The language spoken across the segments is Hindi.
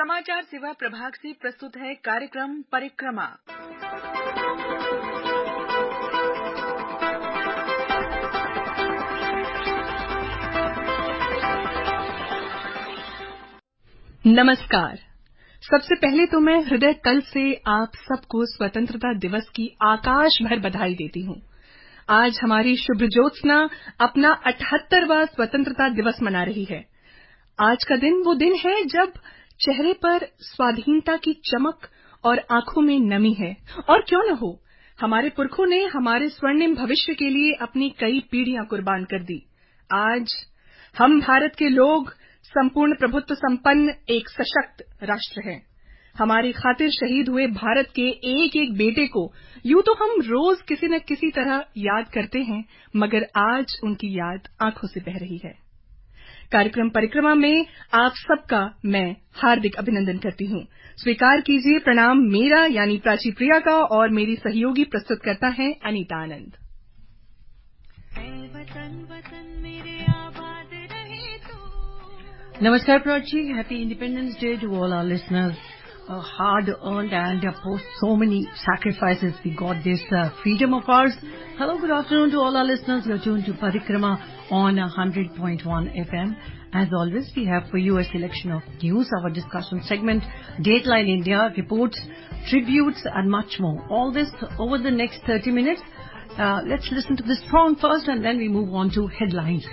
समाचार सेवा प्रभाग से प्रस्तुत है कार्यक्रम परिक्रमा। नमस्कार। सबसे पहले तो मैं हृदय तल से आप सबको स्वतंत्रता दिवस की आकाश भर बधाई देती हूँ। आज हमारी शुभ ज्योत्सना अपना 78वां स्वतंत्रता दिवस मना रही है। आज का दिन वो दिन है जब चेहरे पर स्वाधीनता की चमक और आंखों में नमी है। और क्यों न हो, हमारे पुरखों ने हमारे स्वर्णिम भविष्य के लिए अपनी कई पीढ़ियां कुर्बान कर दी। आज हम भारत के लोग संपूर्ण प्रभुत्व संपन्न एक सशक्त राष्ट्र हैं। हमारी खातिर शहीद हुए भारत के एक एक बेटे को यूं तो हम रोज किसी न किसी तरह याद करते हैं, मगर आज उनकी याद आंखों से बह रही है। कार्यक्रम परिक्रमा में आप सबका मैं हार्दिक अभिनंदन करती हूँ। स्वीकार कीजिए प्रणाम मेरा यानी प्राची प्रिया का, और मेरी सहयोगी प्रस्तुत करता है अनीता आनंद। Namaskar Prachi, happy Independence Day to all our listeners. Hard earned and post so many sacrifices we got this freedom of ours. Hello, good afternoon to all our listeners. You're tuned to Parikrama on 100.1 FM. As always, we have for you a selection of news, our discussion segment, Dateline India, reports, tributes and much more. All this over the next 30 minutes. Let's listen to this song first and then we move on to headlines.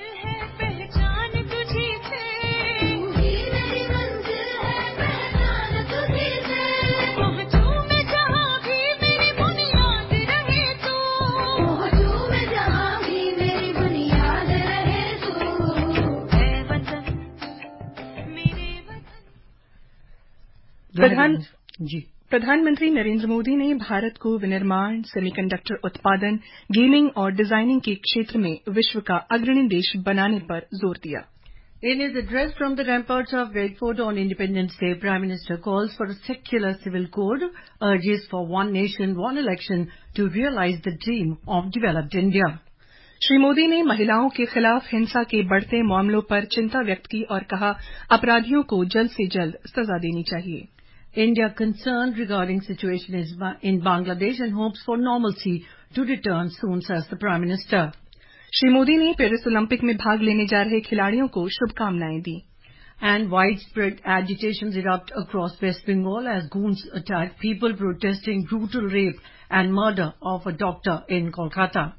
प्रधानमंत्री नरेंद्र मोदी ने भारत को विनिर्माण, सेमीकंडक्टर उत्पादन, गेमिंग और डिजाइनिंग के क्षेत्र में विश्व का अग्रणी देश बनाने पर जोर दिया। In his address from the ramparts of Red Fort on Independence Day, Prime Minister calls for a secular civil code, urges for one nation, one election to realize the dream of developed India. Shri Modi ने महिलाओं के खिलाफ हिंसा के बढ़ते मामलों पर चिंता व्यक्त की और कहा, अपराधियों को जल्द से जल्द सजा देनी चाहिए। India concerned regarding situation in Bangladesh and hopes for normalcy to return soon, says the Prime Minister. Shri Modi ने पेरिस ओलंपिक में भाग लेने जा रहे खिलाड़ियों को शुभकामनाएं दी। And widespread agitations erupt across West Bengal as goons attack people protesting brutal rape and murder of a doctor in Kolkata.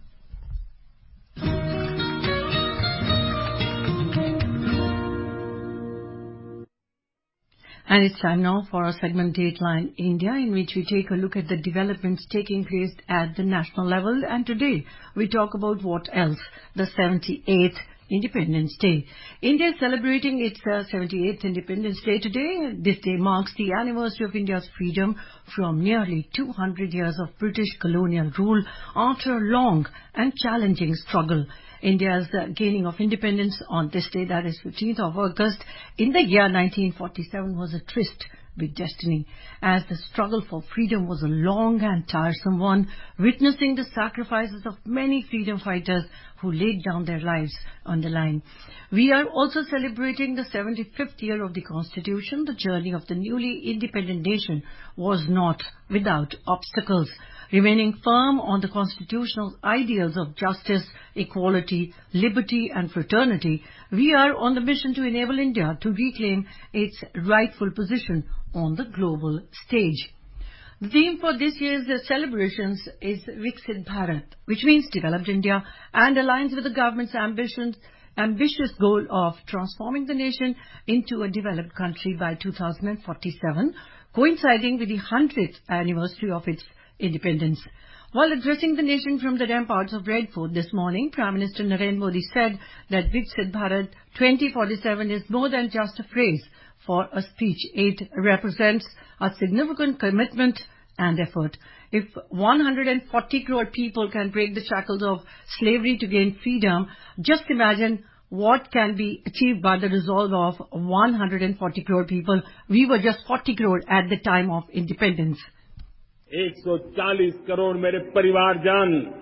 And it's time now for our segment Dateline India, in which we take a look at the developments taking place at the national level. And today we talk about what else? The 78th Independence Day. India is celebrating its 78th Independence Day today. This day marks the anniversary of India's freedom from nearly 200 years of British colonial rule after a long and challenging struggle. India's gaining of independence on this day, that is 15th of August, in the year 1947 was a tryst with destiny, as the struggle for freedom was a long and tiresome one, witnessing the sacrifices of many freedom fighters who laid down their lives on the line. We are also celebrating the 75th year of the Constitution. The journey of the newly independent nation was not without obstacles. Remaining firm on the constitutional ideals of justice, equality, liberty and fraternity, we are on the mission to enable India to reclaim its rightful position on the global stage. The theme for this year's celebrations is Viksit Bharat, which means Developed India, and aligns with the government's ambitious goal of transforming the nation into a developed country by 2047, coinciding with the 100th anniversary of its independence. While addressing the nation from the ramparts of Red Fort this morning, Prime Minister Narendra Modi said that Viksit Bharat 2047 is more than just a phrase for a speech. It represents a significant commitment and effort. If 140 crore people can break the shackles of slavery to gain freedom, just imagine what can be achieved by the resolve of 140 crore people. We were just 40 crore at the time of independence. 140 crore मेरे परिवारजन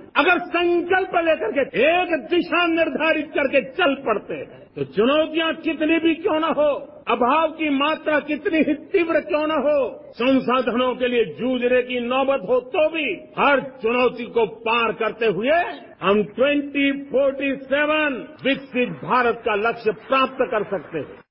अगर संकल्प लेकर के एक दिशा निर्धारित करके चल पड़ते हैं तो चुनौतियां कितनी भी क्यों न हो, अभाव की मात्रा कितनी ही तीव्र क्यों न हो, संसाधनों के लिए जूझने की नौबत हो तो भी हर चुनौती को पार करते हुए हम 2047 विकसित भारत का लक्ष्य प्राप्त कर सकते हैं।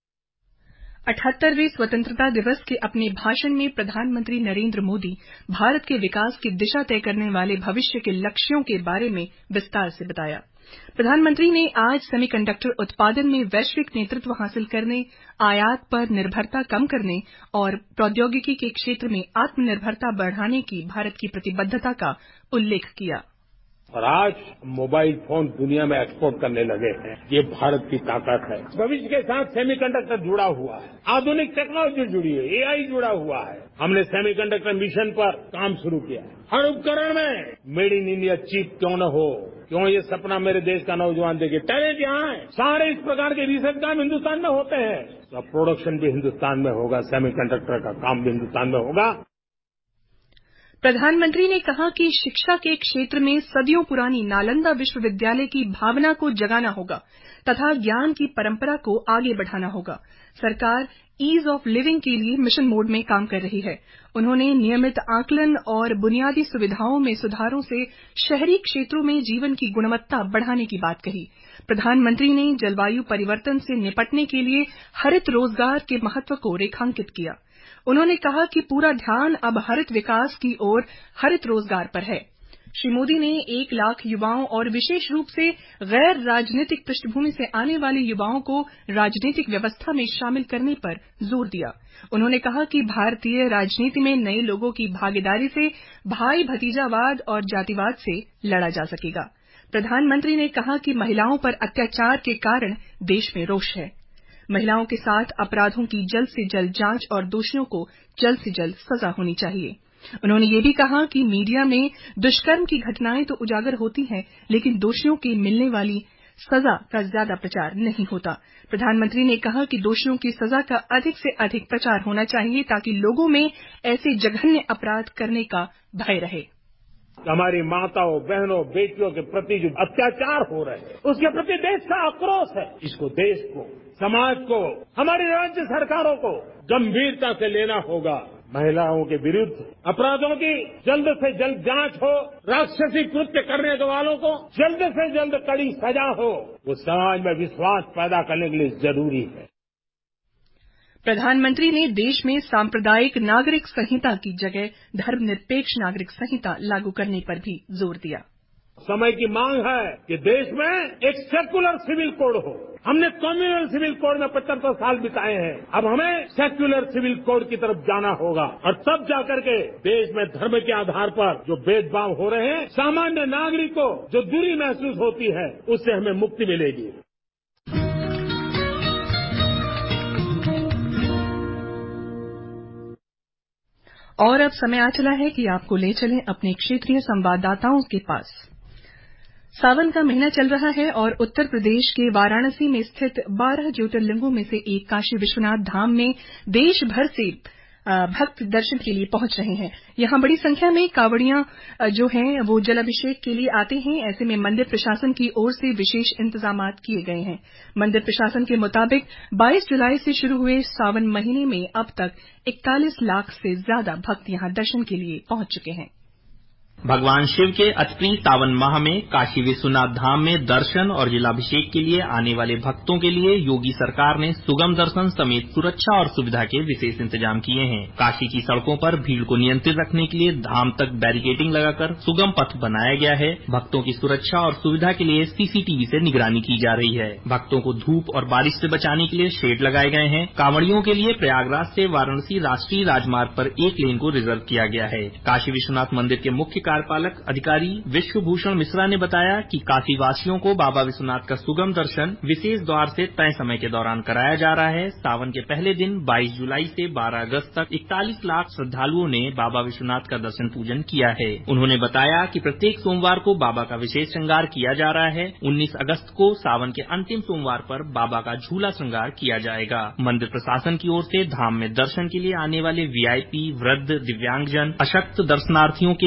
78वें स्वतंत्रता दिवस के अपने भाषण में प्रधानमंत्री नरेंद्र मोदी भारत के विकास की दिशा तय करने वाले भविष्य के लक्ष्यों के बारे में विस्तार से बताया। प्रधानमंत्री ने आज सेमीकंडक्टर उत्पादन में वैश्विक नेतृत्व हासिल करने, आयात पर निर्भरता कम करने और प्रौद्योगिकी के क्षेत्र में आत्मनिर्भरता बढ़ाने की भारत की प्रतिबद्धता का उल्लेख किया। और आज मोबाइल फोन दुनिया में एक्सपोर्ट करने लगे हैं, ये भारत की ताकत है। भविष्य के साथ सेमीकंडक्टर जुड़ा हुआ है, आधुनिक टेक्नोलॉजी जुड़ी है, एआई जुड़ा हुआ है। हमने सेमीकंडक्टर मिशन पर काम शुरू किया है। हर उपकरण में मेड इन इंडिया चिप क्यों न हो, क्यों ये सपना मेरे देश का नौजवान देखे। टैलेंट यहाँ है, सारे इस प्रकार के रिसर्च काम हिंदुस्तान में होते हैं, तो प्रोडक्शन भी हिंदुस्तान में होगा, सेमीकंडक्टर का काम भी हिंदुस्तान में होगा। प्रधानमंत्री ने कहा कि शिक्षा के क्षेत्र में सदियों पुरानी नालंदा विश्वविद्यालय की भावना को जगाना होगा तथा ज्ञान की परंपरा को आगे बढ़ाना होगा। सरकार ईज ऑफ लिविंग के लिए मिशन मोड में काम कर रही है। उन्होंने नियमित आकलन और बुनियादी सुविधाओं में सुधारों से शहरी क्षेत्रों में जीवन की गुणवत्ता बढ़ाने की बात कही। प्रधानमंत्री ने जलवायु परिवर्तन से निपटने के लिए हरित रोजगार के महत्व को रेखांकित किया। उन्होंने कहा कि पूरा ध्यान अब हरित विकास की ओर हरित रोजगार पर है। श्री मोदी ने 1 लाख युवाओं और विशेष रूप से गैर राजनीतिक पृष्ठभूमि से आने वाले युवाओं को राजनीतिक व्यवस्था में शामिल करने पर जोर दिया। उन्होंने कहा कि भारतीय राजनीति में नए लोगों की भागीदारी से भाई भतीजावाद और जातिवाद से लड़ा जा सकेगा। प्रधानमंत्री ने कहा कि महिलाओं पर अत्याचार के कारण देश में रोष है। महिलाओं के साथ अपराधों की जल्द से जल्द जांच और दोषियों को जल्द से जल्द सजा होनी चाहिए। उन्होंने ये भी कहा कि मीडिया में दुष्कर्म की घटनाएं तो उजागर होती हैं, लेकिन दोषियों की मिलने वाली सजा का ज्यादा प्रचार नहीं होता। प्रधानमंत्री ने कहा कि दोषियों की सजा का अधिक से अधिक प्रचार होना चाहिए ताकि लोगों में ऐसे जघन्य अपराध करने का भय रहे। हमारी माताओं, बहनों, बेटियों के प्रति जो अत्याचार हो रहे हैं, उसके प्रति देश का आक्रोश है। इसको देश को, समाज को, हमारी राज्य सरकारों को गंभीरता से लेना होगा। महिलाओं के विरुद्ध अपराधों की जल्द से जल्द जांच हो, राक्षसी कृत्य करने वालों को जल्द से जल्द कड़ी सजा हो, वो समाज में विश्वास पैदा करने के लिए जरूरी है। प्रधानमंत्री ने देश में सांप्रदायिक नागरिक संहिता की जगह धर्मनिरपेक्ष नागरिक संहिता लागू करने पर भी जोर दिया। समय की मांग है कि देश में एक सेक्युलर सिविल कोड हो। हमने कम्युनल सिविल कोड में 75 साल बिताए हैं, अब हमें सेक्युलर सिविल कोड की तरफ जाना होगा और तब जाकर के देश में धर्म के आधार पर जो भेदभाव हो रहे हैं, सामान्य नागरिक को जो दूरी महसूस होती है, उससे हमें मुक्ति मिलेगी। और अब समय आ चला है कि आपको ले चलें अपने क्षेत्रीय संवाददाताओं के पास। सावन का महीना चल रहा है और उत्तर प्रदेश के वाराणसी में स्थित 12 ज्योतिर्लिंगों में से एक काशी विश्वनाथ धाम में देश भर से भक्त दर्शन के लिए पहुंच रहे हैं। यहां बड़ी संख्या में कांवड़ियां जो हैं वो जलाभिषेक के लिए आते हैं। ऐसे में मंदिर प्रशासन की ओर से विशेष इंतजामात किए गए हैं। मंदिर प्रशासन के मुताबिक 22 जुलाई से शुरू हुए सावन महीने में अब तक 41 लाख से ज्यादा भक्त यहां दर्शन के लिए पहुंच चुके हैं। भगवान शिव के अतिप्रिय सावन माह में काशी विश्वनाथ धाम में दर्शन और जलाभिषेक के लिए आने वाले भक्तों के लिए योगी सरकार ने सुगम दर्शन समेत सुरक्षा और सुविधा के विशेष इंतजाम किए हैं। काशी की सड़कों पर भीड़ को नियंत्रित रखने के लिए धाम तक बैरिकेडिंग लगाकर सुगम पथ बनाया गया है। भक्तों की सुरक्षा और सुविधा के लिए सीसीटीवी से निगरानी की जा रही है। भक्तों को धूप और बारिश से बचाने के लिए शेड लगाए गए हैं। कांवड़ियों के लिए प्रयागराज से वाराणसी राष्ट्रीय राजमार्ग पर एक लेन को रिजर्व किया गया है। काशी विश्वनाथ मंदिर के मुख्य कार्यपालक अधिकारी विश्वभूषण मिश्रा ने बताया कि काशी वासियों को बाबा विश्वनाथ का सुगम दर्शन विशेष द्वार से तय समय के दौरान कराया जा रहा है। सावन के पहले दिन 22 जुलाई से 12 अगस्त तक 41 लाख श्रद्धालुओं ने बाबा विश्वनाथ का दर्शन पूजन किया है। उन्होंने बताया कि प्रत्येक सोमवार को बाबा का विशेष श्रृंगार किया जा रहा है। 19 अगस्त को सावन के अंतिम सोमवार पर बाबा का झूला श्रृंगार किया जाएगा। मंदिर प्रशासन की ओर से धाम में दर्शन के लिए आने वाले VIP, वृद्ध, दिव्यांगजन, अशक्त दर्शनार्थियों के लिए निःशुल्क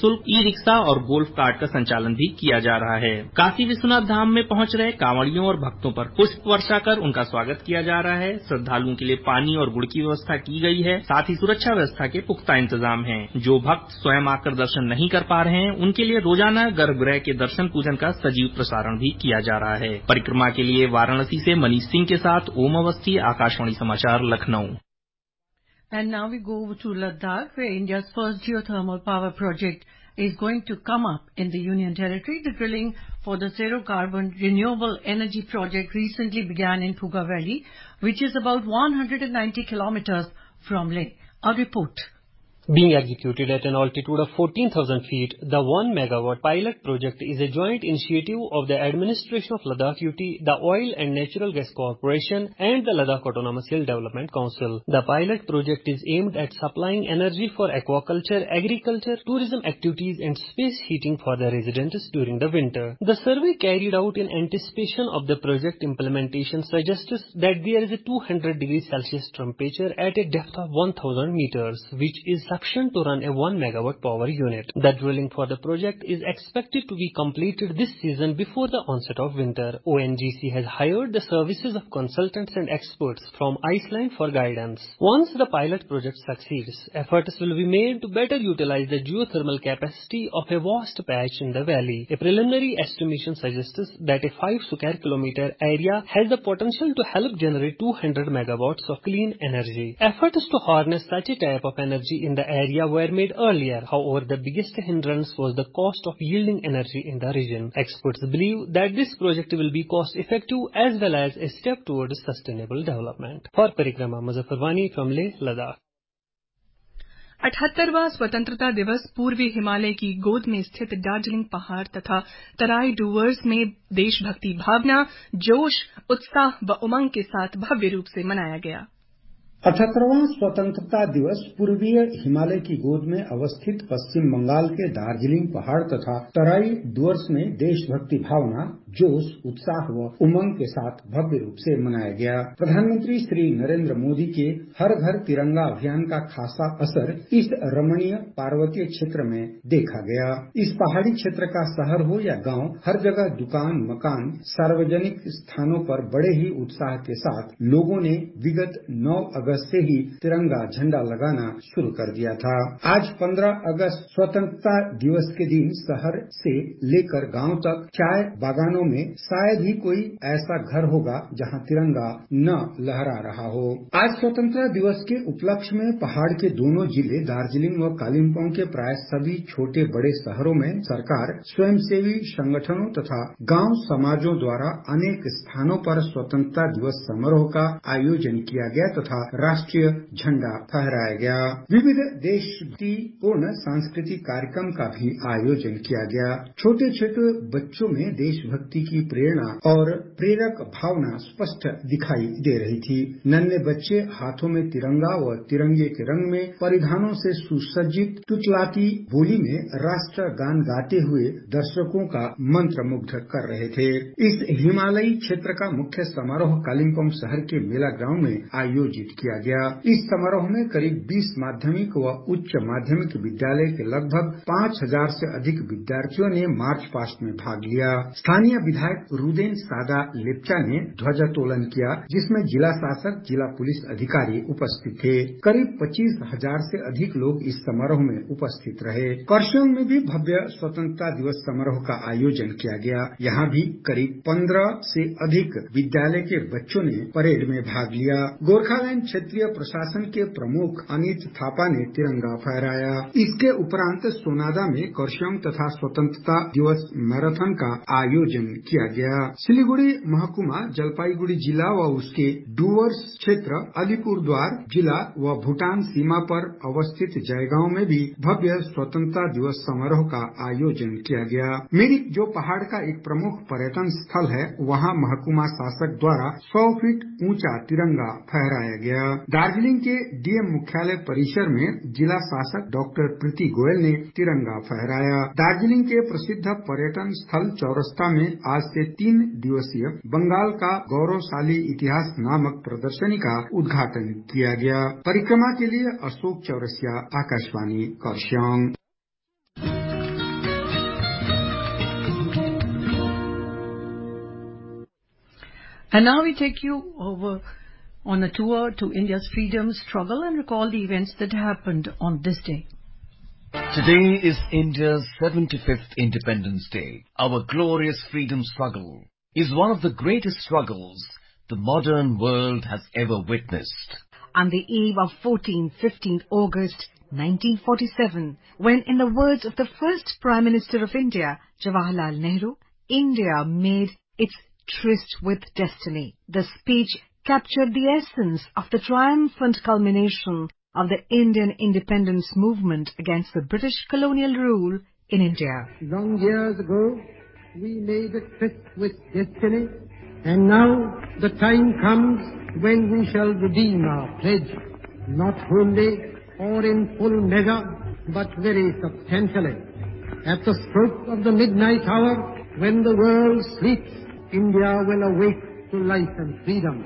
निःशुल्क ई रिक्शा और गोल्फ कार्ट का संचालन भी किया जा रहा है। काशी विश्वनाथ धाम में पहुंच रहे कांवड़ियों और भक्तों पर पुष्प वर्षा कर उनका स्वागत किया जा रहा है। श्रद्धालुओं के लिए पानी और गुड़ की व्यवस्था की गई है। साथ ही सुरक्षा व्यवस्था के पुख्ता इंतजाम हैं। जो भक्त स्वयं आकर दर्शन नहीं कर पा रहे हैं उनके लिए रोजाना गर्भगृह के दर्शन पूजन का सजीव प्रसारण भी किया जा रहा है। परिक्रमा के लिए वाराणसी से मनीष सिंह के साथ ओम अवस्थी, आकाशवाणी समाचार, Lucknow. And now we go to Ladakh, where India's first geothermal power project is going to come up in the Union Territory. The drilling for the zero-carbon renewable energy project recently began in Phuga Valley, which is about 190 kilometers from Leh. A report. Being executed at an altitude of 14,000 feet, the 1 megawatt pilot project is a joint initiative of the Administration of Ladakh UT, the Oil and Natural Gas Corporation and the Ladakh Autonomous Hill Development Council. The pilot project is aimed at supplying energy for aquaculture, agriculture, tourism activities and space heating for the residents during the winter. The survey carried out in anticipation of the project implementation suggests that there is a 200 degrees Celsius temperature at a depth of 1,000 meters, which is sufficient to run a 1 megawatt power unit. The drilling for the project is expected to be completed this season before the onset of winter. ONGC has hired the services of consultants and experts from Iceland for guidance. Once the pilot project succeeds, efforts will be made to better utilize the geothermal capacity of a vast patch in the valley. A preliminary estimation suggests that a 5 square kilometer area has the potential to help generate 200 megawatts of clean energy. Efforts to harness such a type of energy in the area were made earlier. However, the biggest hindrance was the cost of yielding energy in the region. Experts believe that this project will be cost effective as well as a step towards sustainable development. For Parikrama, Muzaffar Wani from Leh, Ladakh. 78वां स्वतंत्रता दिवस पूर्वी हिमालय की गोद में स्थित दार्जिलिंग पहाड़ तथा तराई डूवर्स में देशभक्ति भावना, जोश, उत्साह व उमंग के साथ भव्य रूप से मनाया गया। 78वां स्वतंत्रता दिवस पूर्वीय हिमालय की गोद में अवस्थित पश्चिम बंगाल के दार्जिलिंग पहाड़ तथा तराई डूवर्स में देशभक्ति भावना, जोश, उत्साह व उमंग के साथ भव्य रूप से मनाया गया। प्रधानमंत्री श्री नरेंद्र मोदी के हर घर तिरंगा अभियान का खासा असर इस रमणीय पार्वतीय क्षेत्र में देखा गया। इस पहाड़ी क्षेत्र का शहर हो या गांव, हर जगह दुकान, मकान, सार्वजनिक स्थानों पर बड़े ही उत्साह के साथ लोगों ने विगत 9 अगस्त से ही तिरंगा झंडा लगाना शुरू कर दिया था। आज 15 अगस्त स्वतंत्रता दिवस के दिन शहर से लेकर गांव तक चाय बागानों में शायद ही कोई ऐसा घर होगा जहां तिरंगा न लहरा रहा हो। आज स्वतंत्रता दिवस के उपलक्ष्य में पहाड़ के दोनों जिले दार्जिलिंग व कालिम्पोंग के प्राय सभी छोटे बड़े शहरों में सरकार, स्वयंसेवी संगठनों तथा गांव समाजों द्वारा अनेक स्थानों पर स्वतंत्रता दिवस समारोह का आयोजन किया गया तथा राष्ट्रीय झंडा फहराया गया। विविध देशभक्तिपूर्ण सांस्कृतिक कार्यक्रम का भी आयोजन किया गया। छोटे छोटे बच्चों में देशभक्ति की प्रेरणा और प्रेरक भावना स्पष्ट दिखाई दे रही थी। नन्हे बच्चे हाथों में तिरंगा व तिरंगे के रंग में परिधानों से सुसज्जित टुटलाती बोली में राष्ट्र गान गाते हुए दर्शकों का मंत्रमुग्ध कर रहे थे। इस हिमालयी क्षेत्र का मुख्य समारोह कालिम्पोंग शहर के मेला ग्राउंड में आयोजित किया गया। इस समारोह में करीब 20 माध्यमिक व उच्च माध्यमिक विद्यालय के लगभग 5000 से अधिक विद्यार्थियों ने मार्च पास्ट में भाग लिया। स्थानीय विधायक रुदेन सादा लेप्चा ने ध्वजारोहण किया, जिसमें जिला शासक, जिला पुलिस अधिकारी उपस्थित थे। करीब 25,000 से अधिक लोग इस समारोह में उपस्थित रहे। कर्सियंग में भी भव्य स्वतंत्रता दिवस समारोह का आयोजन किया गया। यहाँ भी करीब 15 से अधिक विद्यालय के बच्चों ने परेड में भाग लिया। गोरखालैंड क्षेत्रीय प्रशासन के प्रमुख अनित थापा ने तिरंगा फहराया। इसके उपरांत सोनादा में कर्सियंग तथा स्वतंत्रता दिवस मैराथन का आयोजन किया गया। सिलीगुड़ी महकुमा, जलपाईगुड़ी जिला व उसके डूवर्स क्षेत्र, अलीपुरद्वार जिला व भूटान सीमा पर अवस्थित जयगांव में भी भव्य स्वतंत्रता दिवस समारोह का आयोजन किया गया। मिरिक, जो पहाड़ का एक प्रमुख पर्यटन स्थल है, वहां महकुमा शासक द्वारा 100 फीट ऊंचा तिरंगा फहराया गया। दार्जिलिंग के डीएम मुख्यालय परिसर में जिला शासक डॉक्टर प्रीति गोयल ने तिरंगा फहराया। दार्जिलिंग के प्रसिद्ध पर्यटन स्थल चौरस्ता में आज से 3 दिवसीय बंगाल का गौरवशाली इतिहास नामक प्रदर्शनी का उद्घाटन किया गया। परिक्रमा के लिए Ashok Chaurasia, Akashvani, Kurseong. And now we take you over on a tour to India's freedom struggle and recall the events that happened on this day. Today is India's 75th Independence Day. Our glorious freedom struggle is one of the greatest struggles the modern world has ever witnessed. On the eve of 15th August 1947, when, in the words of the first Prime Minister of India, Jawaharlal Nehru, India made its tryst with destiny. The speech captured the essence of the triumphant culmination of the Indian independence movement against the British colonial rule in India. Long years ago, we made a tryst with destiny, and now the time comes when we shall redeem our pledge, not wholly or in full measure, but very substantially. At the stroke of the midnight hour, when the world sleeps, India will awake to life and freedom.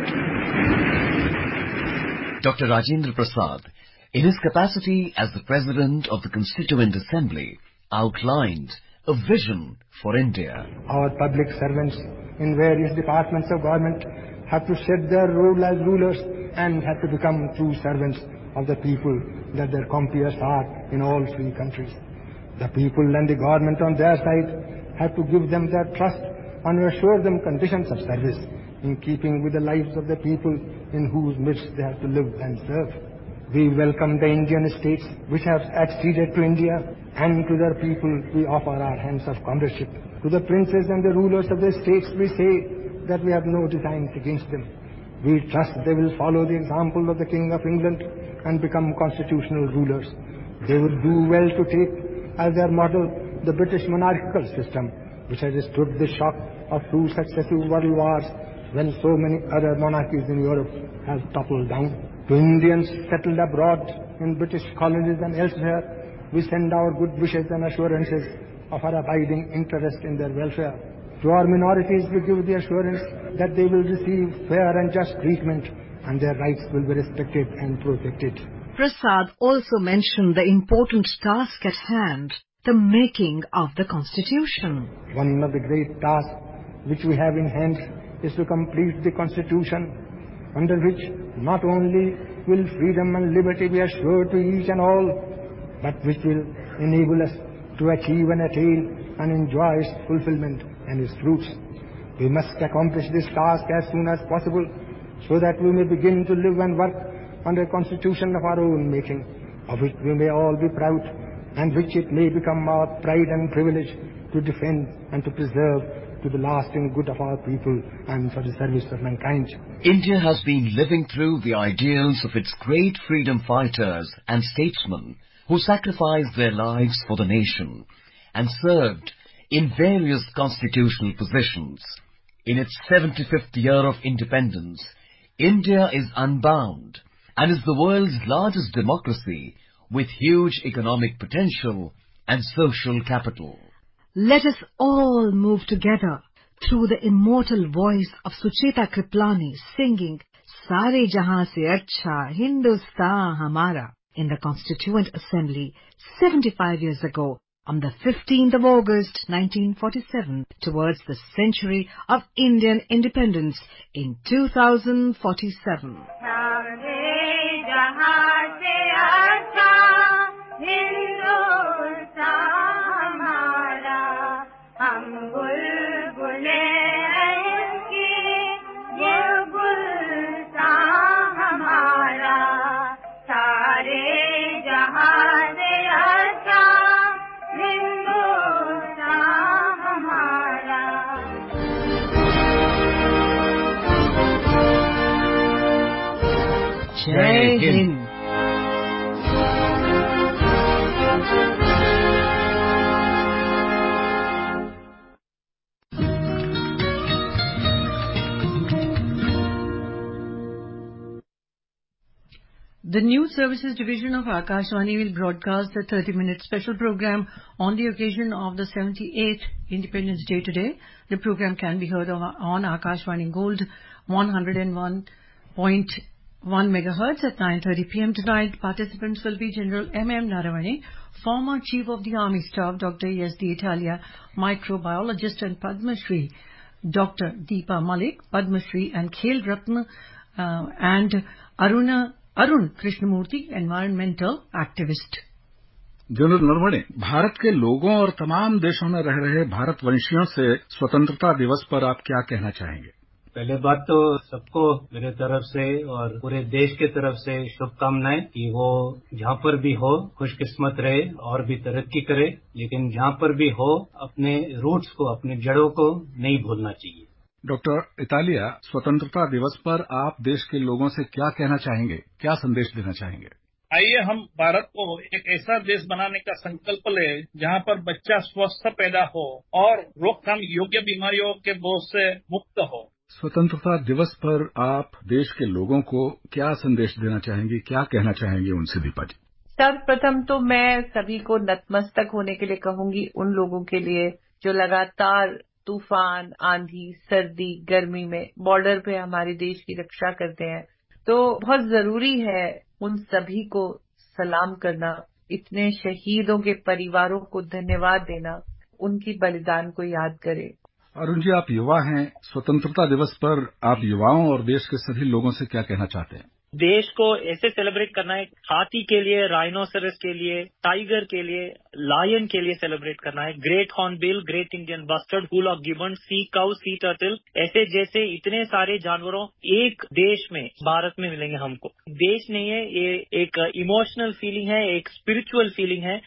Dr. Rajendra Prasad, in his capacity as the President of the Constituent Assembly, outlined a vision for India. Our public servants in various departments of government have to shed their role as rulers and have to become true servants of the people that their compeers are in all free countries. The people and the government on their side have to give them their trust and assure them conditions of service in keeping with the lives of the people in whose midst they have to live and serve. We welcome the Indian states which have acceded to India, and to their people we offer our hands of comradeship. To the princes and the rulers of the states we say that we have no designs against them. We trust they will follow the example of the King of England and become constitutional rulers. They will do well to take as their model the British monarchical system, which has stood the shock of two successive world wars when so many other monarchies in Europe have toppled down. To Indians settled abroad in British colonies and elsewhere, we send our good wishes and assurances of our abiding interest in their welfare. To our minorities we give the assurance that they will receive fair and just treatment and their rights will be respected and protected. Prasad also mentioned the important task at hand, the making of the Constitution. One of the great tasks which we have in hand is to complete the Constitution, under which not only will freedom and liberty be assured to each and all, but which will enable us to achieve and attain and enjoy its fulfillment and its fruits. We must accomplish this task as soon as possible, so that we may begin to live and work under a constitution of our own making, of which we may all be proud, and which it may become our pride and privilege to defend and to preserve to the lasting good of our people and for the service of mankind. India has been living through the ideals of its great freedom fighters and statesmen who sacrificed their lives for the nation and served in various constitutional positions. In its 75th year of independence, India is unbound and is the world's largest democracy with huge economic potential and social capital. Let us all move together through the immortal voice of Sucheta Kriplani singing Sare Jahan Se Achha Hindustan Hamara in the Constituent Assembly 75 years ago on the 15th of August 1947 towards the century of Indian independence in 2047. Jai Hind. The News Services Division of Akashvani will broadcast a 30-minute special program on the occasion of the 78th Independence Day today. The program can be heard on Akashvani Gold 101.1 megahertz at 9:30 p.m. tonight. Participants will be General M.M. Naravani, former Chief of the Army Staff, Dr. S.D. Italia, microbiologist, and Padma Shri Dr. Deepa Malik, Padma Shri and Khel Ratna, and Arun Krishnamurthy, environmental activist. General Naravane, Bharat के लोगों और तमाम देशों में रह रहे भारतवंशियों से स्वतंत्रता दिवस पर आप क्या कहना चाहेंगे? पहले बात तो सबको मेरे तरफ से और पूरे देश के तरफ से शुभकामनाएं कि वो जहाँ पर भी हो खुशकिस्मत रहे और भी तरक्की करे, लेकिन जहाँ पर भी हो अपने रूट्स को, अपने जड़ों को नहीं भूलना चाहिए। डॉक्टर इतालिया, स्वतंत्रता दिवस पर आप देश के लोगों से क्या कहना चाहेंगे, क्या संदेश देना चाहेंगे? आइए हम भारत को एक ऐसा देश बनाने का संकल्प लें जहाँ पर बच्चा स्वस्थ पैदा हो और रोकथाम योग्य बीमारियों के बोझ से मुक्त हो। स्वतंत्रता दिवस पर आप देश के लोगों को क्या संदेश देना चाहेंगे, क्या कहना चाहेंगे उनसे दीपा जी? सर्वप्रथम तो मैं सभी को नतमस्तक होने के लिए कहूंगी उन लोगों के लिए जो लगातार तूफान, आंधी, सर्दी, गर्मी में बॉर्डर पे हमारे देश की रक्षा करते हैं। तो बहुत जरूरी है उन सभी को सलाम करना, इतने शहीदों के परिवारों को धन्यवाद देना, उनकी बलिदान को याद करें। अरुण जी, आप युवा हैं, स्वतंत्रता दिवस पर आप युवाओं और देश के सभी लोगों से क्या कहना चाहते हैं? देश को ऐसे सेलिब्रेट करना है, हाथी के लिए, राइनोसरस के लिए, टाइगर के लिए, लायन के लिए सेलिब्रेट करना है। Great hornbill, great Indian bustard, hoolock gibbon, sea cow, sea turtle, ऐसे जैसे इतने सारे जानवरों एक देश में, भारत में मिलेंगे हमको। देश नहीं है ये, एक इमोशनल फीलिंग है, एक स्पिरिचुअल फीलिंग है।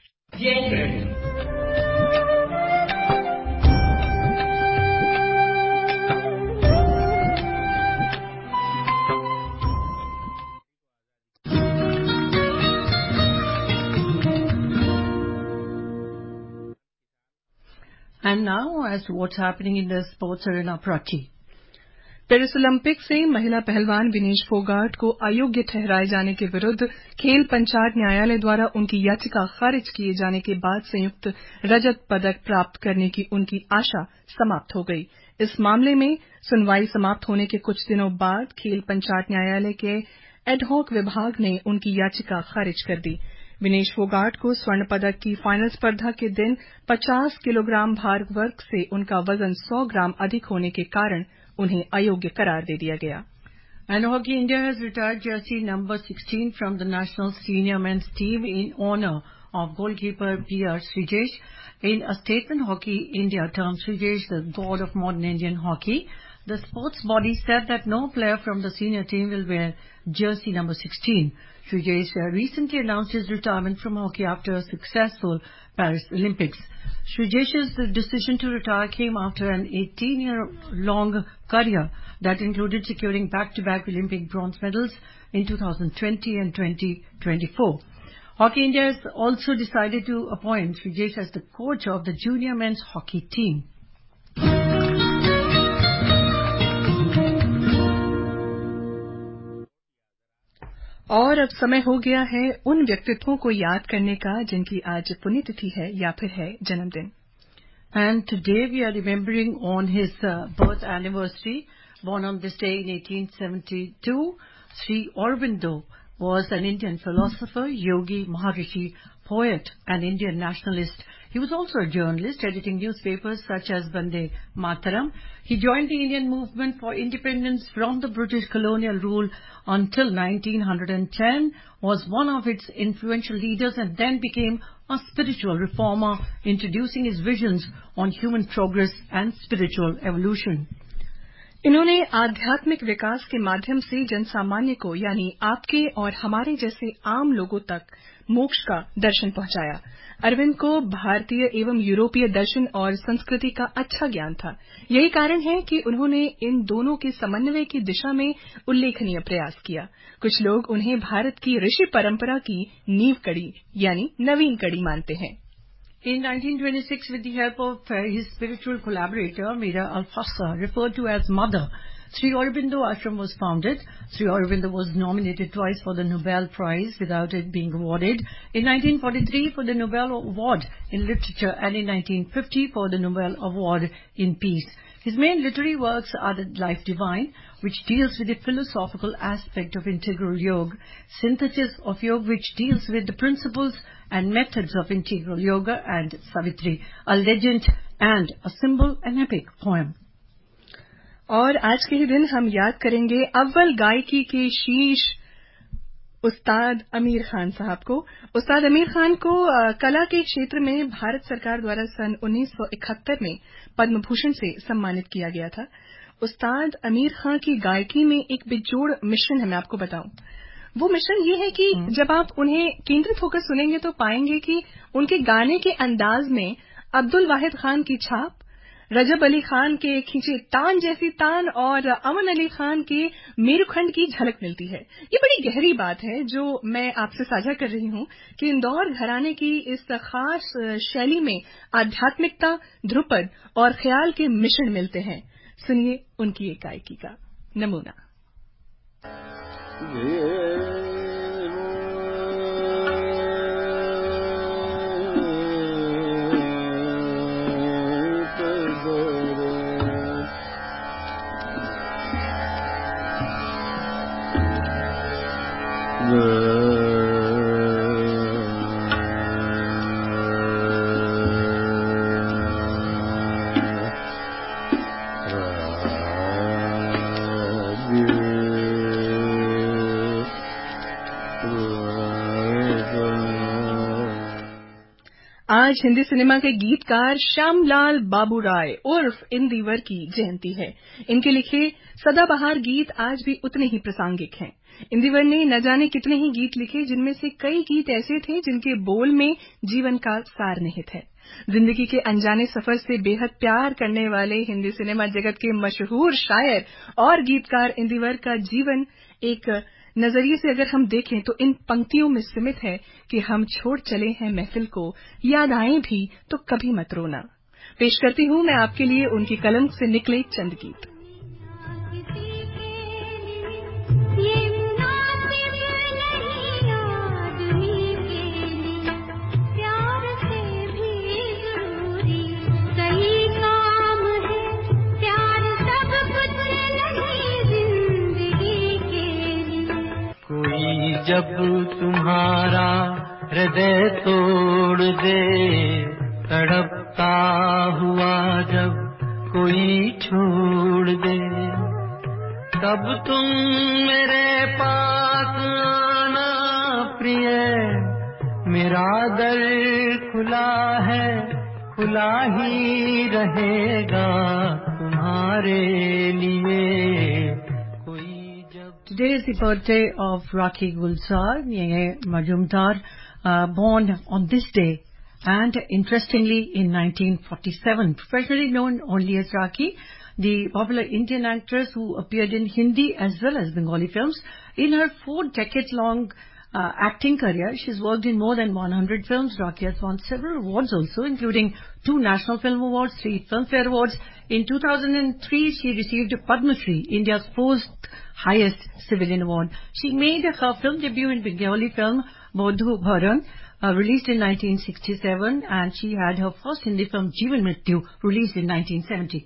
And now, as to what's happening in the sports arena, Prachi. Paris Olympic से महिला पहलवान विनेश फोगाट को अयोग्य ठहराए जाने के विरुद्ध खेल पंचायत न्यायालय द्वारा उनकी याचिका खारिज किए जाने के बाद संयुक्त रजत पदक प्राप्त करने की उनकी आशा समाप्त हो गई। इस मामले में सुनवाई समाप्त होने के कुछ दिनों बाद खेल पंचायत न्यायालय के एडहॉक विभाग ने उनकी याचिका खारिज कर दी। विनेश फोगाट को स्वर्ण पदक की फाइनल स्पर्धा के दिन 50 किलोग्राम भार वर्ग से उनका वजन 100 ग्राम अधिक होने के कारण उन्हें अयोग्य करार दे दिया गया। And Hockey India has retired jersey number 16 from the national senior men's team in honor of goalkeeper P.R. Srijesh. In a statement, Hockey India termed Srijesh the god of modern Indian hockey. The sports body said that no player from the senior team will wear jersey number 16. Srijesh recently announced his retirement from hockey after a successful Paris Olympics. Srijesh's decision to retire came after an 18-year-long career that included securing back-to-back Olympic bronze medals in 2020 and 2024. Hockey India has also decided to appoint Srijesh as the coach of the junior men's hockey team. और अब समय हो गया है उन व्यक्तित्वों को याद करने का जिनकी आज पुण्यतिथि है या फिर है जन्मदिन। And today we are remembering on his birth anniversary. Born on this day in 1872, Sri Aurobindo was an Indian philosopher, yogi, maharishi, poet, and Indian nationalist. He was also a journalist, editing newspapers such as Vande Mataram. He joined the Indian movement for independence from the British colonial rule until 1910, was one of its influential leaders, and then became a spiritual reformer, introducing his visions on human progress and spiritual evolution. इन्होंने आध्यात्मिक विकास के माध्यम से जनसामान्य को यानी आपके और हमारे जैसे आम लोगों तक मोक्ष का दर्शन पहुंचाया। अरविंद को भारतीय एवं यूरोपीय दर्शन और संस्कृति का अच्छा ज्ञान था। यही कारण है कि उन्होंने इन दोनों के समन्वय की दिशा में उल्लेखनीय प्रयास किया। कुछ लोग उन्हें भारत की ऋषि परंपरा की नींव कड़ी यानी नवीन कड़ी मानते हैं। In 1926, with the help of his spiritual collaborator, Mira Alfassa, referred to as Mother, Sri Aurobindo Ashram was founded. Sri Aurobindo was nominated twice for the Nobel Prize without it being awarded. In 1943 for the Nobel Award in Literature and in 1950 for the Nobel Award in Peace. His main literary works are The Life Divine, which deals with the philosophical aspect of integral yoga, Synthesis of Yoga, which deals with the principles and methods of integral yoga, and Savitri, a legend and a symbol, an epic poem. और आज के ही दिन हम याद करेंगे अव्वल गायकी के शीर्ष उस्ताद आमिर खान साहब को। उस्ताद आमिर खान को कला के क्षेत्र में भारत सरकार द्वारा सन 1971 में पद्म भूषण से सम्मानित किया गया था। उस्ताद आमिर खान की गायकी में एक बेजोड़ मिश्रण है, मैं आपको बताऊं। वो मिश्रण ये है कि जब आप उन्हें केंद्रित होकर सुनेंगे तो पाएंगे कि उनके गाने के अंदाज में अब्दुल वाहिद खान की छाप, रजब अली खान के खींचे तान जैसी तान और अमन अली खान के मेरुखंड की झलक मिलती है। ये बड़ी गहरी बात है जो मैं आपसे साझा कर रही हूं कि इंदौर घराने की इस खास शैली में आध्यात्मिकता, ध्रुपद और ख्याल के मिश्रण मिलते हैं। सुनिए उनकी एक गायकी का नमूना। आज हिंदी सिनेमा के गीतकार श्यामलाल बाबू राय उर्फ इंदिवर की जयंती है। इनके लिखे सदाबहार गीत आज भी उतने ही प्रासंगिक हैं। इंदिवर ने न जाने कितने ही गीत लिखे, जिनमें से कई गीत ऐसे थे जिनके बोल में जीवन का सार निहित है। जिंदगी के अनजाने सफर से बेहद प्यार करने वाले हिंदी सिनेमा जगत के मशहूर शायर और गीतकार इंदिवर का जीवन एक नजरिए से अगर हम देखें तो इन पंक्तियों में सीमित है कि हम छोड़ चले हैं महफिल को, याद आए भी तो कभी मत रोना। पेश करती हूं मैं आपके लिए उनकी कलम से निकले चंद गीत। जब तुम्हारा हृदय तोड़ दे, तड़पता हुआ जब कोई छोड़ दे, तब तुम मेरे पास आना प्रिय, मेरा दर खुला है, खुला ही रहेगा तुम्हारे लिए। Today is the birthday of Rakhi Gulzar Majumdar, born on this day, and interestingly in 1947. Professionally known only as Rakhi, the popular Indian actress who appeared in Hindi as well as Bengali films. In her 4 decades-long acting career, she's worked in more than 100 films. Rakhi has won several awards also, including 2 National Film Awards, 3 Filmfare Awards. In 2003, she received Padma Shri, India's 4th highest civilian award. She made her film debut in Bengali film Bodhu Bharan, released in 1967, and she had her first Hindi film Jeevan Mrityu, released in 1970.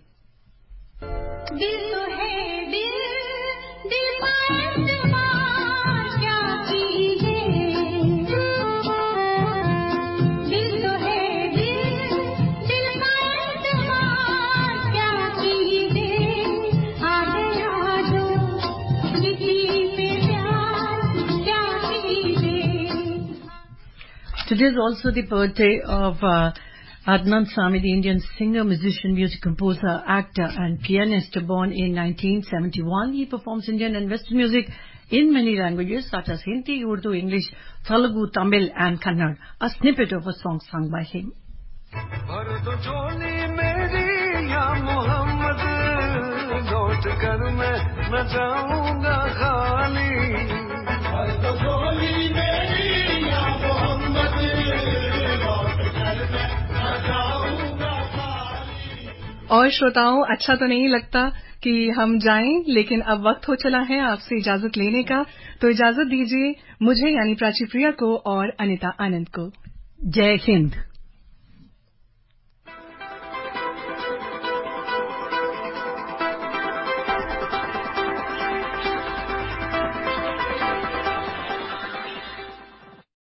Today is also the birthday of Adnan Sami, the Indian singer, musician, music composer, actor and pianist, born in 1971. He performs Indian and Western music in many languages such as Hindi, Urdu, English, Telugu, Tamil and Kannada. A snippet of a song sung by him. और श्रोताओं, अच्छा तो नहीं लगता कि हम जाएं, लेकिन अब वक्त हो चला है आपसे इजाजत लेने का। तो इजाजत दीजिए मुझे यानी प्राची प्रिया को और अनिता आनंद को। जय हिंद।